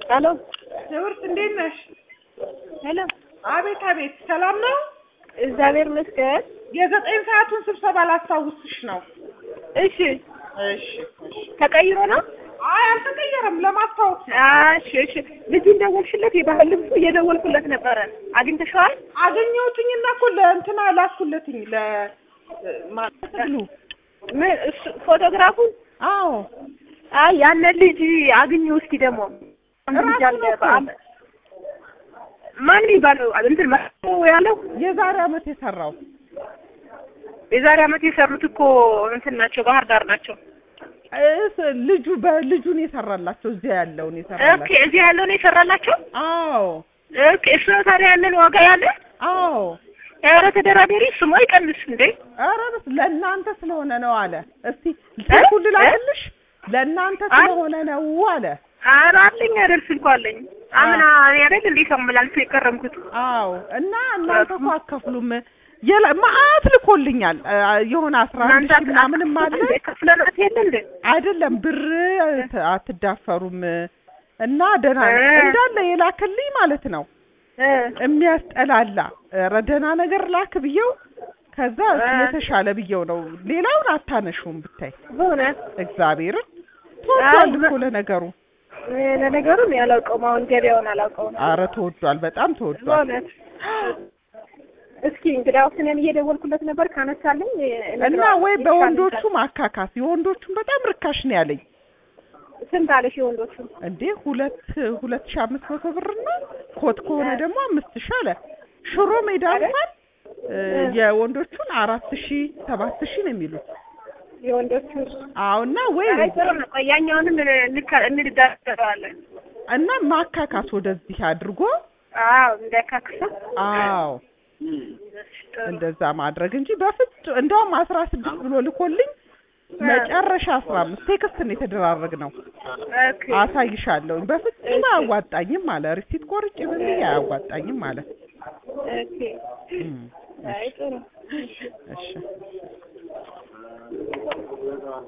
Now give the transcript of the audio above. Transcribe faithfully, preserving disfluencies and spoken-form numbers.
ሄሎ ትውርት እንዴት ነሽ? ሄሎ አቤት አቤት ሰላም ነው? እግዚአብሔር ይመስገን። የዘጠኝ ሰዓቱን ስብሰባ ላስታውስሽ ነው። እሺ እሺ እሺ። ተቀይሮ ነው? አይ አልተቀየረም፣ ለማስታወስ ነው። እሺ እሺ። ልጁን ደወልሽለት? የባህል ልብሱ እየደወልኩለት ነበረ። አግኝተሽዋል? አገኘሁትኝና እኮ ለእንትና ላኩለትኝ ለ ማለት ነው። ምን እሱ ፎቶግራፉን? አዎ። አይ ያነ ልጅ አግኙ እስኪ ደግሞ ማን ይባላል? እንትን ማው ያለው የዛሬ አመት የሰራው የዛሬ አመት የሰሩት እኮ እንትን ናቸው፣ ባህር ዳር ናቸው። እስ ልጁ በልጁን የሰራላቸው እዚያ ያለውን የሰራላቸው። ኦኬ እዚያ ያለውን የሰራላቸው? አዎ። ኦኬ እሱ ታዲያ ያንን ዋጋ ያለ? አዎ። ኧረ ተደራደሪ፣ ስሙ አይቀንስ እንዴ? ኧረ ለእናንተ ስለሆነ ነው አለ። እስቲ ስልኩን ልላክልሽ፣ ለእናንተ ስለሆነ ነው አለ። ኧረ አለኝ አይደል፣ ስልኩ አለኝ። አምና አይደል እንዴ ሰምላል የከረምኩት? አዎ። እና እናንተ እኮ አከፍሉም የለ ማአት ልኮልኛል። የሆነ አስራ አንድ ሺህ ምናምንም አለ። ከፍለናት የለ እንዴ? አይደለም ብር አትዳፈሩም እና ደህና እንዳለ የላክልኝ ማለት ነው። የሚያስጠላላ ረደና ነገር ላክ ብየው ከዛ የተሻለ ብየው ነው። ሌላውን አታነሹም ብታይ በእውነት እግዚአብሔርን ተወዷል እኮ ለነገሩ። ለነገሩ ያላውቀው ማውን ገበያውን አላውቀው ነው። ኧረ ተወዷል፣ በጣም ተወዷል በእውነት። እስኪ እንግዲያው እኔም እየደወልኩለት ነበር ካነሳልኝ እና ወይ በወንዶቹ ማካካስ የወንዶቹን በጣም ርካሽ ነው ያለኝ። ስንት አለሽ የወንዶቹ? እንዴ ሁለት ሁለት ሺህ አምስት መቶ ብርና ኮት ከሆነ ደግሞ አምስት ሺህ አለ። ሽሮ ሜዳ እንኳን የወንዶቹን አራት ሺህ ሰባት ሺህ ነው የሚሉት የወንዶቹ። አውና ወይ አይተር ነው ቆያኛውንም እንድዳደራለን እና ማካካስ ወደዚህ አድርጎ አዎ እንደካክሳ አዎ እንደዛ ማድረግ እንጂ በፍጹም እንደውም አስራ ስድስት ብሎ ልኮልኝ መጨረሻ አስራ አምስት ቴክስት ነው የተደራረግነው። ኦኬ አሳይሻለሁ። በፍጹም አያዋጣኝም አለ። ሪሲት ቆርጬ በዚህ አያዋጣኝም አለ። ኦኬ አይ ጥሩ እሺ